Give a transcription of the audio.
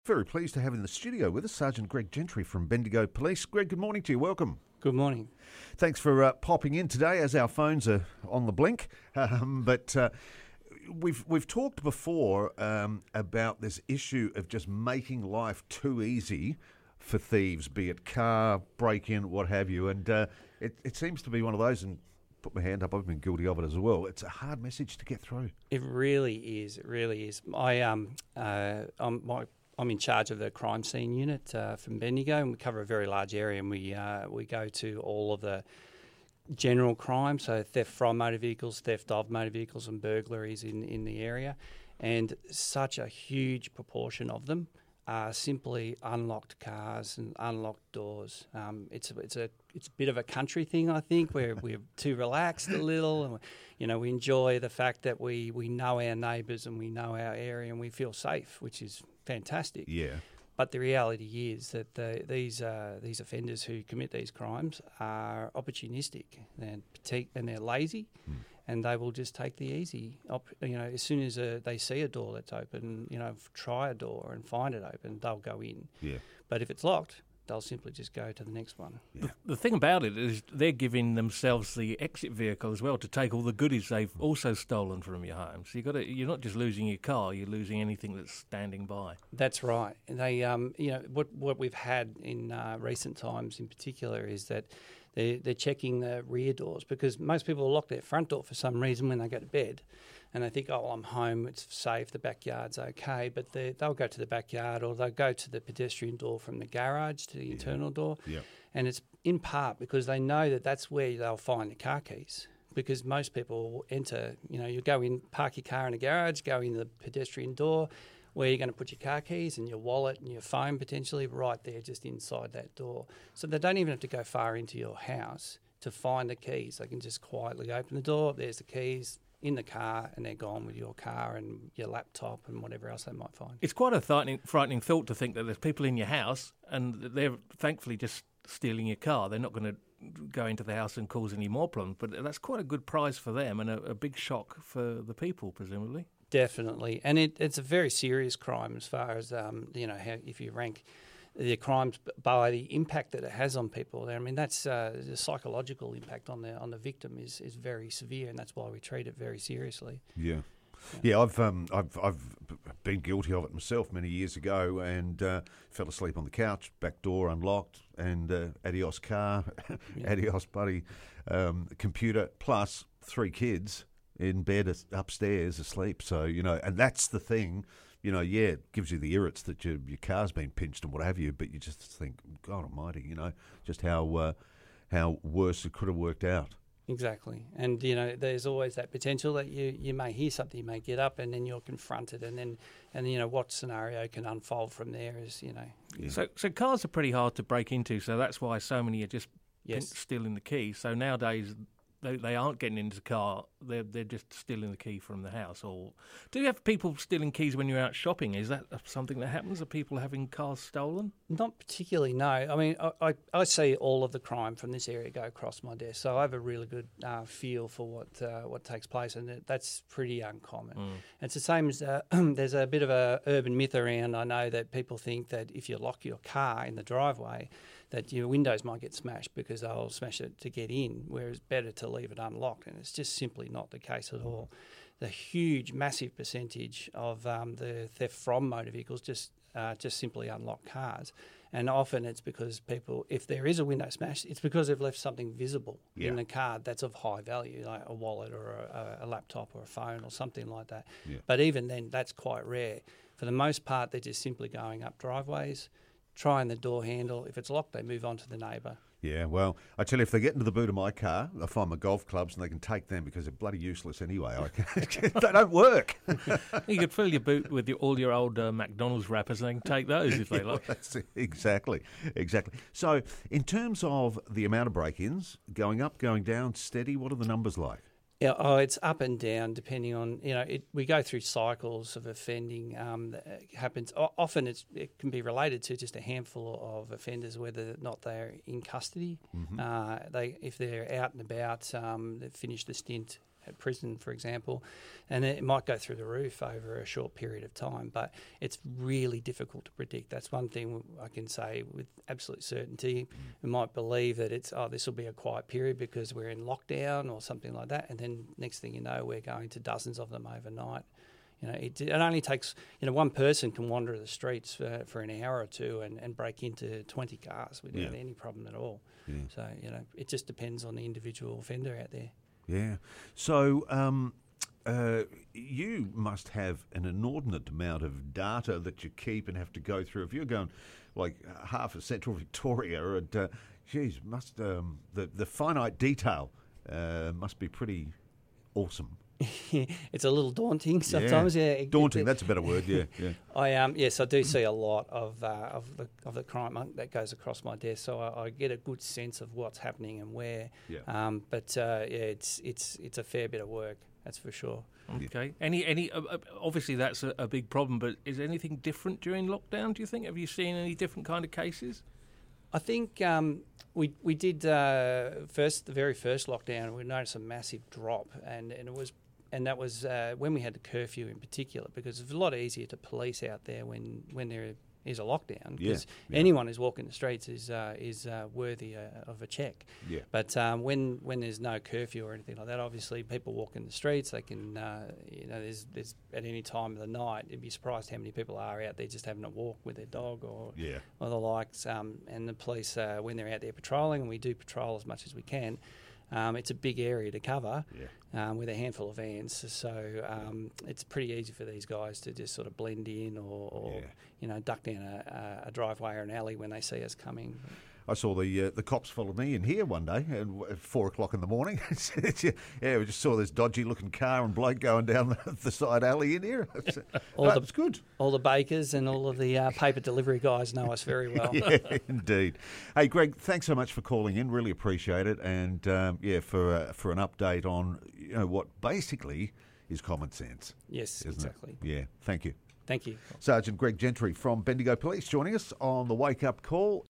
Very pleased to have in the studio with us Sergeant Greg Gentry from Bendigo Police. Greg, good morning to you. Welcome. Good morning. Thanks for popping in today as our phones are on the blink. We've talked before about this issue of just making life too easy for thieves, be it car, break-in, what have you. And it seems to be one of those, and put my hand up, I've been guilty of it as well. It's a hard message to get through. It really is. It really is. I'm in charge of the crime scene unit from Bendigo, and we cover a very large area, and we go to all of the general crime, so theft from motor vehicles, theft of motor vehicles and burglaries in the area. And such a huge proportion of them are simply unlocked cars and unlocked doors. It's a bit of a country thing, I think, where we're too relaxed a little. And, we enjoy the fact that we know our neighbours and we know our area and we feel safe, which is fantastic. Yeah. But the reality is that these offenders who commit these crimes are opportunistic and they're lazy, and they will just take the easy. As soon as they see a door that's open, try a door and find it open, they'll go in. Yeah. But if it's locked, they'll simply just go to the next one. Yeah. The thing about it is they're giving themselves the exit vehicle as well to take all the goodies they've also stolen from your home. So you're not just losing your car, you're losing anything that's standing by. That's right. They, what we've had in recent times in particular is that they're checking the rear doors, because most people lock their front door for some reason when they go to bed. And they think, I'm home, it's safe, the backyard's okay. But they'll go to the backyard, or they'll go to the pedestrian door from the garage to the internal door. Yep. And it's in part because they know that that's where they'll find the car keys. Because most people will enter, you go in, park your car in a garage, go in the pedestrian door, where you're going to put your car keys and your wallet and your phone potentially right there just inside that door. So they don't even have to go far into your house to find the keys. They can just quietly open the door, there's the keys in the car, and they're gone with your car and your laptop and whatever else they might find. It's quite a frightening thought to think that there's people in your house and they're thankfully just stealing your car. They're not going to go into the house and cause any more problems, but that's quite a good prize for them and a big shock for the people, presumably. Definitely. And it's a very serious crime as far as, how, if you rank the crimes by the impact that it has on people. I mean, that's the psychological impact on the victim is very severe, and that's why we treat it very seriously. Yeah. Yeah, I've been guilty of it myself many years ago, and fell asleep on the couch, back door unlocked, and adios car, adios buddy, computer, plus 3 kids in bed upstairs asleep. So, and that's the thing, it gives you the irrits that your car's been pinched and what have you, but you just think, God almighty, just how worse it could have worked out. Exactly. And, there's always that potential that you may hear something, you may get up and then you're confronted, and what scenario can unfold from there is, Yeah. So cars are pretty hard to break into, so that's why so many are just Yes. stealing the key. So nowadays they aren't getting into the car, they're just stealing the key from the house. Or do you have people stealing keys when you're out shopping? Is that something that happens? Are people having cars stolen? Not particularly, no. I mean, I see all of the crime from this area go across my desk, so I have a really good feel for what takes place, and that's pretty uncommon. It's the same as there's a bit of a urban myth around. I know that people think that if you lock your car in the driveway, that your windows might get smashed because they'll smash it to get in, whereas better to leave it unlocked, and it's just simply not the case at all. The huge, massive percentage of the theft from motor vehicles just simply unlock cars. And often it's because people, if there is a window smash, it's because they've left something visible in the car that's of high value, like a wallet or a laptop or a phone or something like that. Yeah. But even then, that's quite rare. For the most part, they're just simply going up driveways, trying the door handle. If it's locked, they move on to the neighbour. Yeah, well, I tell you, if they get into the boot of my car, I find my golf clubs and they can take them because they're bloody useless anyway. They don't work. You could fill your boot with all your old McDonald's wrappers and they can take those if they like. Exactly. So in terms of the amount of break-ins, going up, going down, steady, what are the numbers like? Yeah, it's up and down depending on, we go through cycles of offending that happens. Often it can be related to just a handful of offenders, whether or not they're in custody. Mm-hmm. If they're out and about, they've finished the stint at prison, for example, and it might go through the roof over a short period of time. But it's really difficult to predict. That's one thing I can say with absolute certainty. We might believe that this will be a quiet period because we're in lockdown or something like that, and then next thing you know, we're going to dozens of them overnight. It only takes, one person can wander the streets for an hour or two and break into 20 cars without any problem at all. Yeah. So, it just depends on the individual offender out there. Yeah. So you must have an inordinate amount of data that you keep and have to go through. If you're going like half of central Victoria, must the finite detail must be pretty awesome. It's a little daunting sometimes. Yeah, daunting. That's a better word. Yeah. Yes, I do see a lot of the crime that goes across my desk, so I get a good sense of what's happening and where. Yeah. It's a fair bit of work. That's for sure. Okay. Any obviously that's a big problem, but is anything different during lockdown? Do you think? Have you seen any different kind of cases? I think we did the very first lockdown. We noticed a massive drop, and that was when we had the curfew in particular, because it's a lot easier to police out there when there is a lockdown, because anyone who's walking the streets is worthy of a check. Yeah. But when there's no curfew or anything like that, obviously people walk in the streets. They can, there's at any time of the night. You'd be surprised how many people are out there just having a walk with their dog or the likes. And the police, when they're out there patrolling, and we do patrol as much as we can. It's a big area to cover with a handful of vans, so it's pretty easy for these guys to just sort of blend in or duck down a driveway or an alley when they see us coming. I saw the cops followed me in here one day at 4 o'clock in the morning. We just saw this dodgy looking car and bloke going down the side alley in here. It's good. All the bakers and all of the paper delivery guys know us very well. Yeah, indeed. Hey, Greg, thanks so much for calling in. Really appreciate it. And for an update on what basically is common sense. Yes, exactly. It? Yeah, thank you. Thank you. Sergeant Greg Gentry from Bendigo Police joining us on the Wake Up Call.